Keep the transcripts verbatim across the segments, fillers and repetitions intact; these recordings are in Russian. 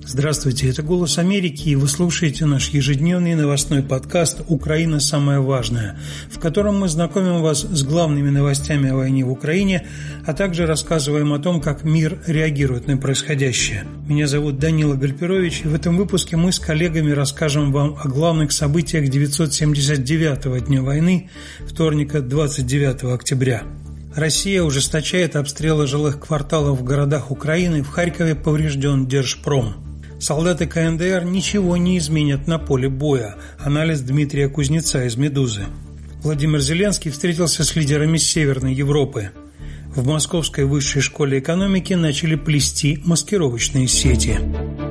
Здравствуйте, это «Голос Америки», и вы слушаете наш ежедневный новостной подкаст «Украина. Самое важное», в котором мы знакомим вас с главными новостями о войне в Украине, а также рассказываем о том, как мир реагирует на происходящее. Меня зовут Данила Гальперович, и в этом выпуске мы с коллегами расскажем вам о главных событиях девятьсот семьдесят девятого дня войны, вторника, двадцать девятого октября. Россия ужесточает обстрелы жилых кварталов в городах Украины. В Харькове поврежден Держпром. Солдаты ка эн дэ эр ничего не изменят на поле боя. Анализ Дмитрия Кузнеца из «Медузы». Владимир Зеленский встретился с лидерами Северной Европы. В Московской высшей школе экономики начали плести маскировочные сети.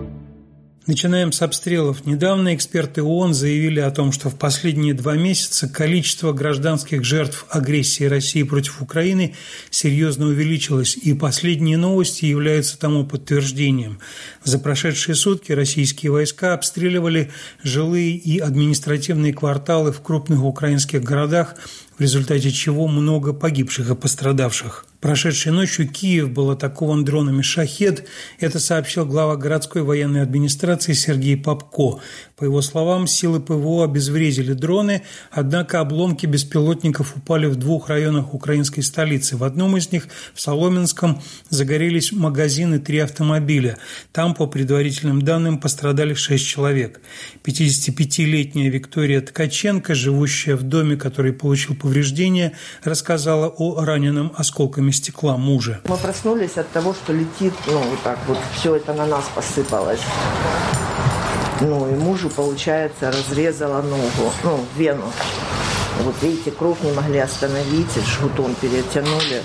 Начинаем с обстрелов. Недавно эксперты ООН заявили о том, что в последние два месяца количество гражданских жертв агрессии России против Украины серьезно увеличилось, и последние новости являются тому подтверждением. За прошедшие сутки российские войска обстреливали жилые и административные кварталы в крупных украинских городах, в результате чего много погибших и пострадавших. Прошедшей ночью Киев был атакован дронами «Шахед». Это сообщил глава городской военной администрации Сергей Попко. По его словам, силы пэ вэ о обезвредили дроны, однако обломки беспилотников упали в двух районах украинской столицы. В одном из них, в Соломенском, загорелись магазины и три автомобиля. Там, по предварительным данным, пострадали шесть человек. пятидесятипятилетняя Виктория Ткаченко, живущая в доме, который получил повреждения, рассказала о раненом осколками стекла мужа. Мы проснулись от того, что летит, ну, вот так вот, все это на нас посыпалось. Ну, и мужу, получается, разрезала ногу, ну, вену. Вот видите, кровь не могли остановить, жгутом перетянули.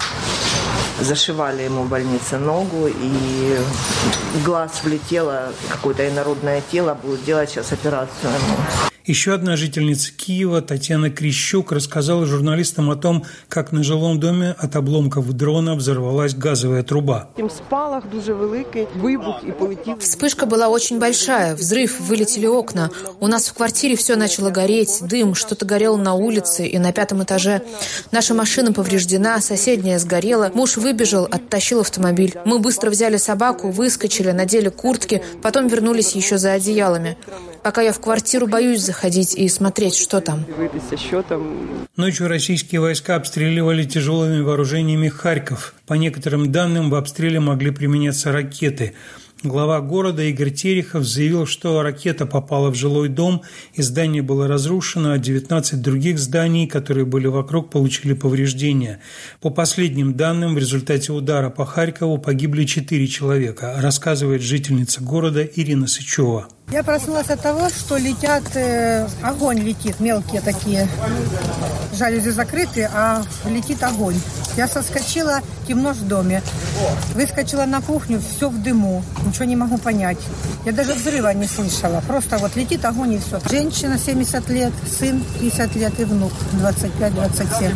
Зашивали ему в больнице ногу, и в глаз влетело какое-то инородное тело, будут делать сейчас операцию ему. Еще одна жительница Киева, Татьяна Крищук, рассказала журналистам о том, как на жилом доме от обломков дрона взорвалась газовая труба. Вспышка была очень большая, взрыв, вылетели окна. У нас в квартире все начало гореть, дым, что-то горело на улице и на пятом этаже. Наша машина повреждена, соседняя сгорела. Муж выбежал, оттащил автомобиль. Мы быстро взяли собаку, выскочили, надели куртки, потом вернулись еще за одеялами. Пока я в квартиру боюсь заходить и смотреть, что там. Ночью российские войска обстреливали тяжелыми вооружениями Харьков. По некоторым данным, в обстреле могли применяться ракеты. Глава города Игорь Терехов заявил, что ракета попала в жилой дом, и здание было разрушено, а девятнадцать других зданий, которые были вокруг, получили повреждения. По последним данным, в результате удара по Харькову погибли четыре человека, рассказывает жительница города Ирина Сычева. Я проснулась от того, что летят, э, огонь летит, мелкие такие, жалюзи закрыты, а летит огонь. Я соскочила, темно в доме, выскочила на кухню, все в дыму, ничего не могу понять. Я даже взрыва не слышала, просто вот летит огонь и все. Женщина семьдесят лет, сын пятьдесят лет и внук двадцать пять двадцать семь.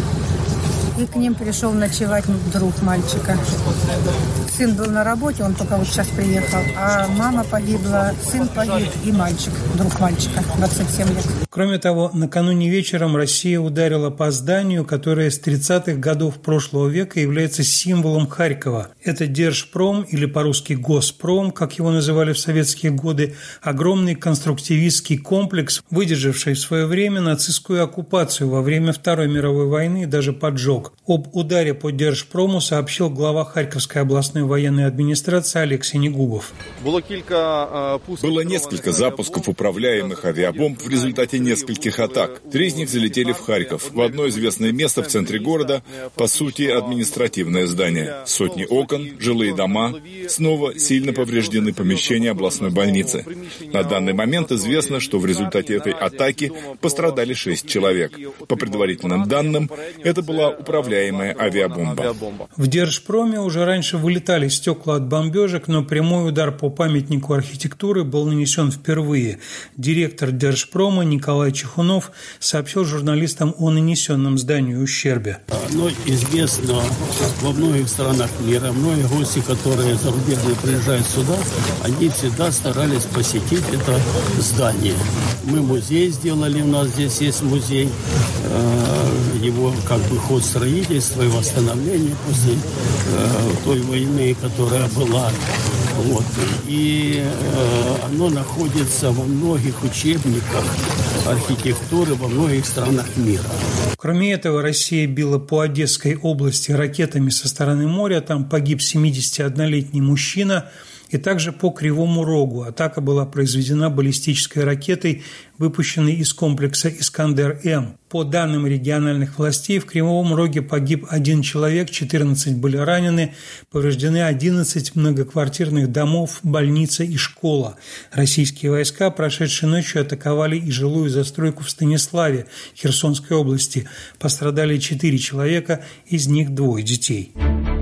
И к ним пришел ночевать друг мальчика. Сын был на работе, он только вот сейчас приехал, а мама погибла, сын погиб и мальчик, друг мальчика, двадцать семь лет. Кроме того, накануне вечером Россия ударила по зданию, которое с тридцатых годов прошлого века является символом Харькова. Это Держпром, или по-русски Госпром, как его называли в советские годы, огромный конструктивистский комплекс, выдержавший в свое время нацистскую оккупацию во время Второй мировой войны и даже поджог. Об ударе по Держпрому сообщил глава Харьковской областной военной администрации Олег Синегубов. Было несколько запусков управляемых авиабомб в результате нескольких атак. Три из них залетели в Харьков. В одно известное место в центре города, по сути, административное здание. Сотни окон, жилые дома. Снова сильно повреждены помещения областной больницы. На данный момент известно, что в результате этой атаки пострадали шесть человек. По предварительным данным, это была управляемая управляемая авиабомба. В Держпроме уже раньше вылетали стекла от бомбежек, но прямой удар по памятнику архитектуры был нанесен впервые. Директор Держпрома Николай Чехунов сообщил журналистам о нанесенном зданию ущербе. Ну, известно во многих странах мира, многие гости, которые зарубежные приезжают сюда, они всегда старались посетить это здание. Мы музей сделали, у нас здесь есть музей, его как бы ход строительства и восстановления после э, той войны, которая была. Вот. и э, оно находится во многих учебниках архитектуры во многих странах мира. Кроме этого, Россия била по Одесской области ракетами со стороны моря. Там погиб семидесятиоднолетний мужчина. И также по Кривому Рогу атака была произведена баллистической ракетой, выпущенной из комплекса «Искандер-М». По данным региональных властей, в Кривом Роге погиб один человек, четырнадцать были ранены, повреждены одиннадцать многоквартирных домов, больница и школа. Российские войска прошедшей ночью атаковали и жилую застройку в Станиславе, Херсонской области. Пострадали четыре человека, из них двое детей.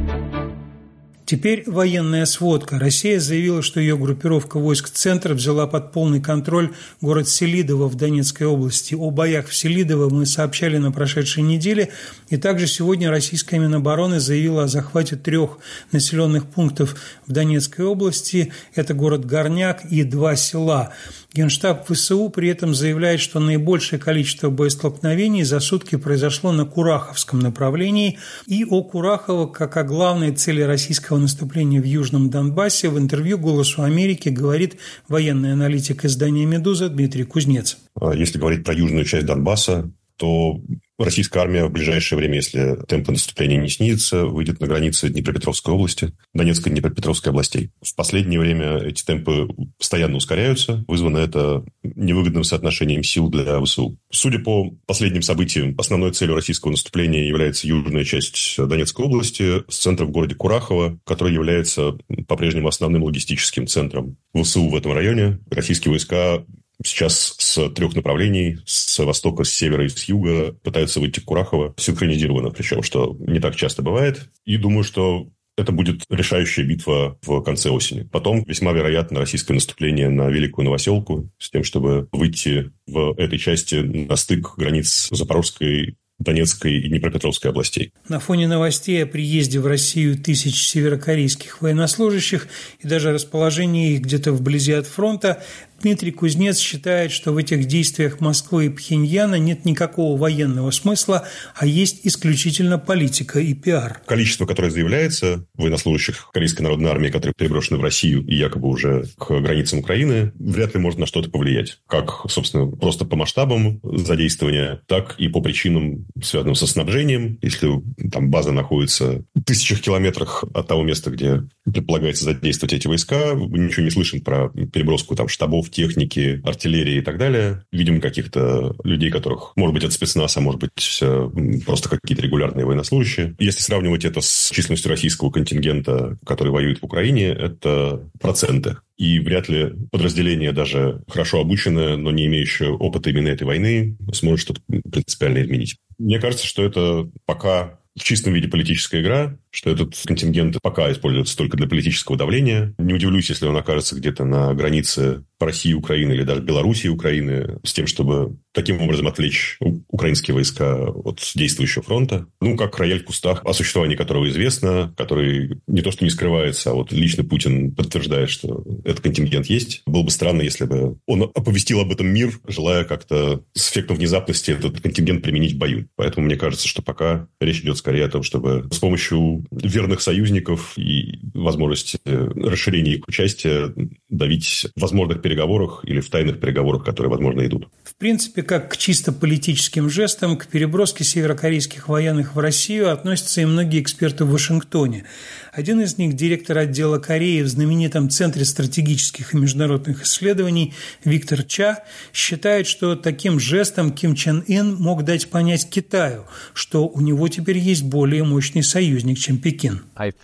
Теперь военная сводка. Россия заявила, что ее группировка войск «Центр» взяла под полный контроль город Селидово в Донецкой области. О боях в Селидово мы сообщали на прошедшей неделе. И также сегодня российская Минобороны заявила о захвате трех населенных пунктов в Донецкой области. Это город Горняк и два села. Генштаб ВСУ при этом заявляет, что наибольшее количество боестолкновений за сутки произошло на Кураховском направлении. И о Курахово, как о главной цели российского наступления в Южном Донбассе, в интервью «Голосу Америки» говорит военный аналитик издания «Медуза» Дмитрий Кузнец. Если говорить про южную часть Донбасса, то российская армия в ближайшее время, если темпы наступления не снизятся, выйдет на границы Днепропетровской области, Донецкой и Днепропетровской областей. В последнее время эти темпы постоянно ускоряются. Вызвано это невыгодным соотношением сил для ВСУ. Судя по последним событиям, основной целью российского наступления является южная часть Донецкой области с центром в городе Курахово, который является по-прежнему основным логистическим центром ВСУ в этом районе. Российские войска сейчас с трех направлений, с востока, с севера и с юга, пытаются выйти к Курахово, синхронизированно, причем, что не так часто бывает. И думаю, что это будет решающая битва в конце осени. Потом весьма вероятно российское наступление на Великую Новоселку с тем, чтобы выйти в этой части на стык границ Запорожской, Донецкой и Днепропетровской областей. На фоне новостей о приезде в Россию тысяч северокорейских военнослужащих и даже расположении их где-то вблизи от фронта, Дмитрий Кузнец считает, что в этих действиях Москвы и Пхеньяна нет никакого военного смысла, а есть исключительно политика и пиар. Количество, которое заявляется, военнослужащих Корейской народной армии, которые переброшены в Россию и якобы уже к границам Украины, вряд ли может на что-то повлиять. Как, собственно, просто по масштабам задействования, так и по причинам, связанным со снабжением. Если там база находится в тысячах километрах от того места, где предполагается задействовать эти войска, мы ничего не слышим про переброску там штабов, техники, артиллерии и так далее. Видим каких-то людей, которых, может быть, это спецназ, а может быть, просто какие-то регулярные военнослужащие. Если сравнивать это с численностью российского контингента, который воюет в Украине, это проценты. И вряд ли подразделение, даже хорошо обученное, но не имеющее опыта именно этой войны, сможет что-то принципиально изменить. Мне кажется, что это пока в чистом виде политическая игра, что этот контингент пока используется только для политического давления. Не удивлюсь, если он окажется где-то на границе России, Украины или даже Белоруссии, Украины, с тем, чтобы таким образом отвлечь украинские войска от действующего фронта. Ну, как рояль в кустах, о существовании которого известно, который не то что не скрывается, а вот лично Путин подтверждает, что этот контингент есть. Было бы странно, если бы он оповестил об этом мир, желая как-то с эффектом внезапности этот контингент применить в бою. Поэтому мне кажется, что пока речь идет скорее о том, чтобы с помощью верных союзников и возможности расширения их участия давить в возможных переговорах или в тайных переговорах, которые, возможно, идут. В принципе, как к чисто политическим жестам, к переброске северокорейских военных в Россию относятся и многие эксперты в Вашингтоне. Один из них – директор отдела Кореи в знаменитом Центре стратегических и международных исследований Виктор Ча считает, что таким жестом Ким Чен Ын мог дать понять Китаю, что у него теперь есть более мощный союзник, чем Пекин.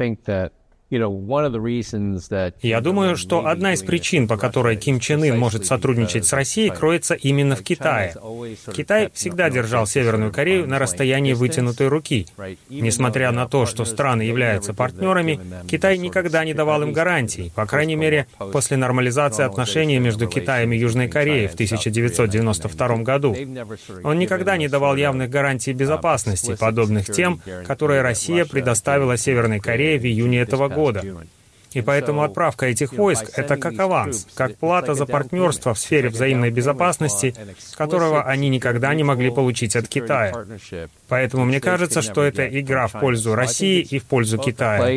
Я думаю, что одна из причин, по которой Ким Чен Ын может сотрудничать с Россией, кроется именно в Китае. Китай всегда держал Северную Корею на расстоянии вытянутой руки. Несмотря на то, что страны являются партнерами, Китай никогда не давал им гарантий, по крайней мере, после нормализации отношений между Китаем и Южной Кореей в тысяча девятьсот девяносто втором году. Он никогда не давал явных гарантий безопасности, подобных тем, которые Россия предоставила Северной Корее в июне этого года. И поэтому отправка этих войск — это как аванс, как плата за партнерство в сфере взаимной безопасности, которого они никогда не могли получить от Китая. Поэтому мне кажется, что это игра в пользу России и в пользу Китая.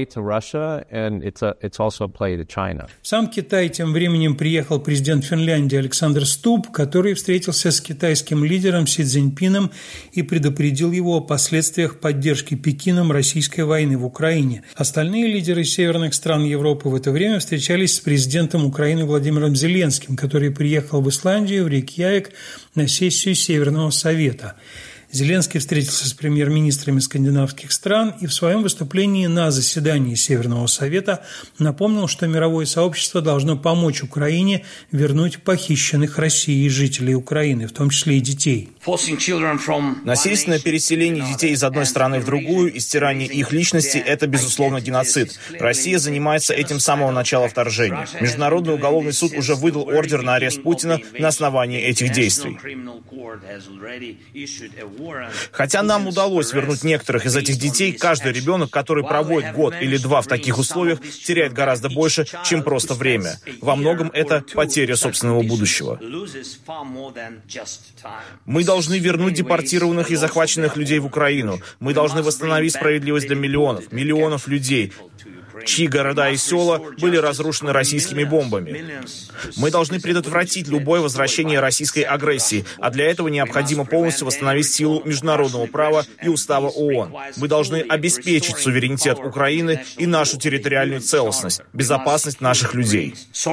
В сам Китай тем временем приехал президент Финляндии Александр Стуб, который встретился с китайским лидером Си Цзиньпином и предупредил его о последствиях поддержки Пекином российской войны в Украине. Остальные лидеры северных стран Европы в это время встречались с президентом Украины Владимиром Зеленским, который приехал в Исландию, в Рейкьявик, на сессию Северного Совета. Зеленский встретился с премьер-министрами скандинавских стран и в своем выступлении на заседании Северного Совета напомнил, что мировое сообщество должно помочь Украине вернуть похищенных Россией жителей Украины, в том числе и детей. Насильственное переселение детей из одной страны в другую и стирание их личности – это, безусловно, геноцид. Россия занимается этим с самого начала вторжения. Международный уголовный суд уже выдал ордер на арест Путина на основании этих действий. Хотя нам удалось вернуть некоторых из этих детей, каждый ребенок, который проводит год или два в таких условиях, теряет гораздо больше, чем просто время. Во многом это потеря собственного будущего. Мы должны вернуть депортированных и захваченных людей в Украину. Мы должны восстановить справедливость для миллионов, миллионов людей, чьи города и села были разрушены российскими бомбами. Мы должны предотвратить любое возвращение российской агрессии, а для этого необходимо полностью восстановить силу международного права и устава ООН. Мы должны обеспечить суверенитет Украины и нашу территориальную целостность, безопасность наших людей.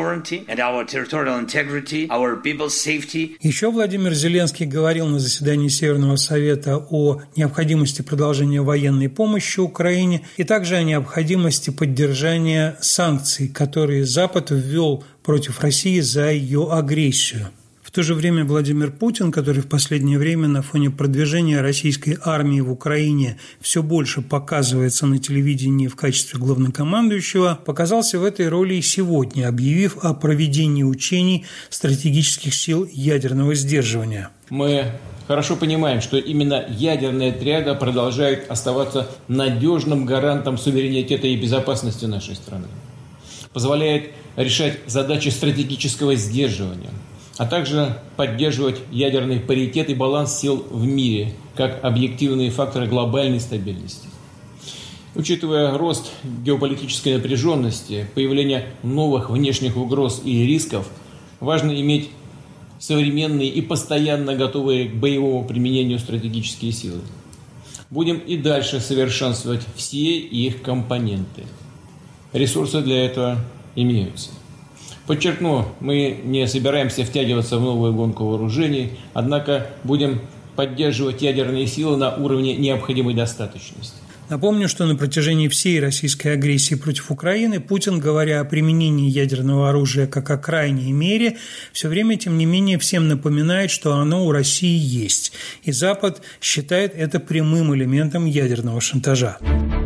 Еще Владимир Зеленский говорил на заседании Северного Совета о необходимости продолжения военной помощи Украине и также о необходимости поддержания поддержания санкций, которые Запад ввел против России за ее агрессию. В то же время Владимир Путин, который в последнее время на фоне продвижения российской армии в Украине все больше показывается на телевидении в качестве главнокомандующего, показался в этой роли и сегодня, объявив о проведении учений стратегических сил ядерного сдерживания. Мы хорошо понимаем, что именно ядерная триада продолжает оставаться надежным гарантом суверенитета и безопасности нашей страны, позволяет решать задачи стратегического сдерживания, а также поддерживать ядерный паритет и баланс сил в мире как объективные факторы глобальной стабильности. Учитывая рост геополитической напряженности, появление новых внешних угроз и рисков, важно иметь современные и постоянно готовые к боевому применению стратегические силы. Будем и дальше совершенствовать все их компоненты. Ресурсы для этого имеются. Подчеркну, мы не собираемся втягиваться в новую гонку вооружений, однако будем поддерживать ядерные силы на уровне необходимой достаточности. Напомню, что на протяжении всей российской агрессии против Украины Путин, говоря о применении ядерного оружия как о крайней мере, все время, тем не менее, всем напоминает, что оно у России есть. И Запад считает это прямым элементом ядерного шантажа.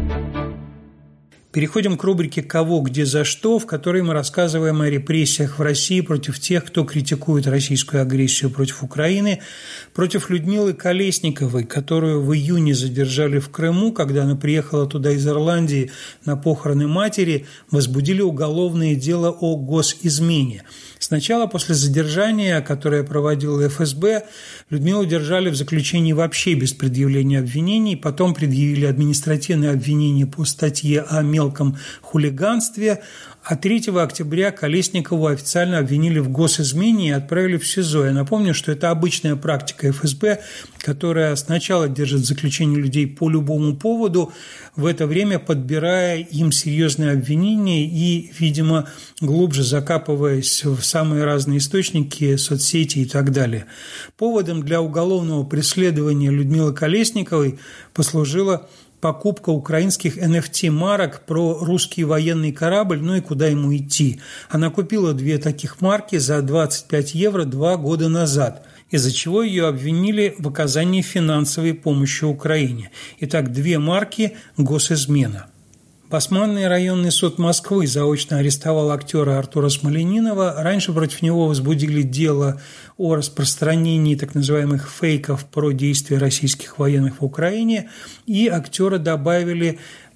Переходим к рубрике «Кого, где, за что», в которой мы рассказываем о репрессиях в России против тех, кто критикует российскую агрессию против Украины, против Людмилы Колесниковой, которую в июне задержали в Крыму, когда она приехала туда из Ирландии на похороны матери, возбудили уголовное дело о госизмене. Сначала после задержания, которое проводил эф эс бэ, Людмилу держали в заключении вообще без предъявления обвинений, потом предъявили административное обвинение по статье о мелком хулиганстве, а третьего октября Колесникову официально обвинили в госизмене и отправили в СИЗО. Я напомню, что это обычная практика эф эс бэ, которая сначала держит в заключении людей по любому поводу, в это время подбирая им серьезные обвинения и, видимо, глубже закапываясь в самые разные источники, соцсети и так далее. Поводом для уголовного преследования Людмилы Колесниковой послужила покупка украинских эн эф ти-марок про русский военный корабль, ну и куда ему идти. Она купила две таких марки за двадцать пять евро два года назад, из-за чего ее обвинили в оказании финансовой помощи Украине. Итак, две марки – госизмена. Басманный районный суд Москвы заочно арестовал актера Артура Смолянинова. Раньше против него возбудили дело о распространении так называемых фейков про действия российских военных в Украине, и актера добавили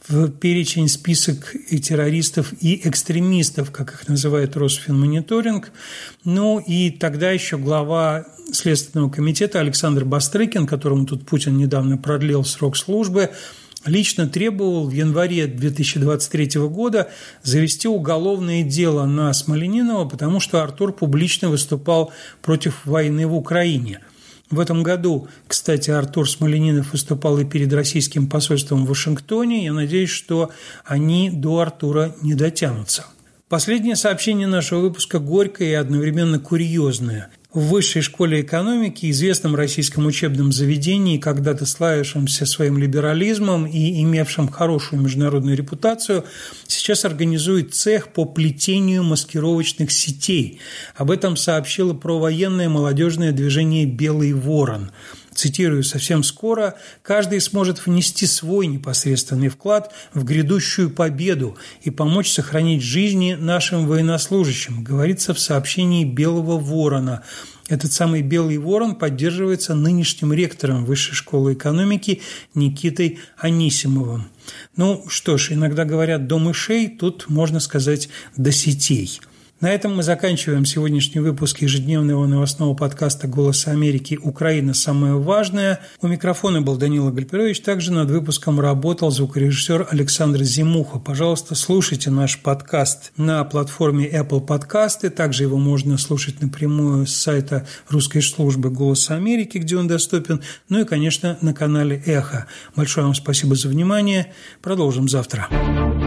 в перечень, список и террористов и экстремистов, как их называет Росфинмониторинг. Ну и тогда еще глава Следственного комитета Александр Бастрыкин, которому тут Путин недавно продлил срок службы, лично требовал в январе две тысячи двадцать третьего года завести уголовное дело на Смольянинова, потому что Артур публично выступал против войны в Украине. В этом году, кстати, Артур Смольянинов выступал и перед российским посольством в Вашингтоне. Я надеюсь, что они до Артура не дотянутся. Последнее сообщение нашего выпуска горькое и одновременно курьезное. В Высшей школе экономики, известном российском учебном заведении, когда-то славившемся своим либерализмом и имевшем хорошую международную репутацию, сейчас организует цех по плетению маскировочных сетей. Об этом сообщило провоенное молодежное движение «Белый ворон». Цитирую: «Совсем скоро каждый сможет внести свой непосредственный вклад в грядущую победу и помочь сохранить жизни нашим военнослужащим», говорится в сообщении «Белого ворона». Этот самый «Белый ворон» поддерживается нынешним ректором Высшей школы экономики Никитой Анисимовым. Ну что ж, иногда говорят «до мышей», тут можно сказать «до сетей». На этом мы заканчиваем сегодняшний выпуск ежедневного новостного подкаста «Голоса Америки. Украина. Самое важное». У микрофона был Данила Гальперович. Также над выпуском работал звукорежиссер Александр Зимуха. Пожалуйста, слушайте наш подкаст на платформе Apple Podcasts. Также его можно слушать напрямую с сайта русской службы «Голоса Америки», где он доступен. Ну и, конечно, на канале «Эхо». Большое вам спасибо за внимание. Продолжим завтра.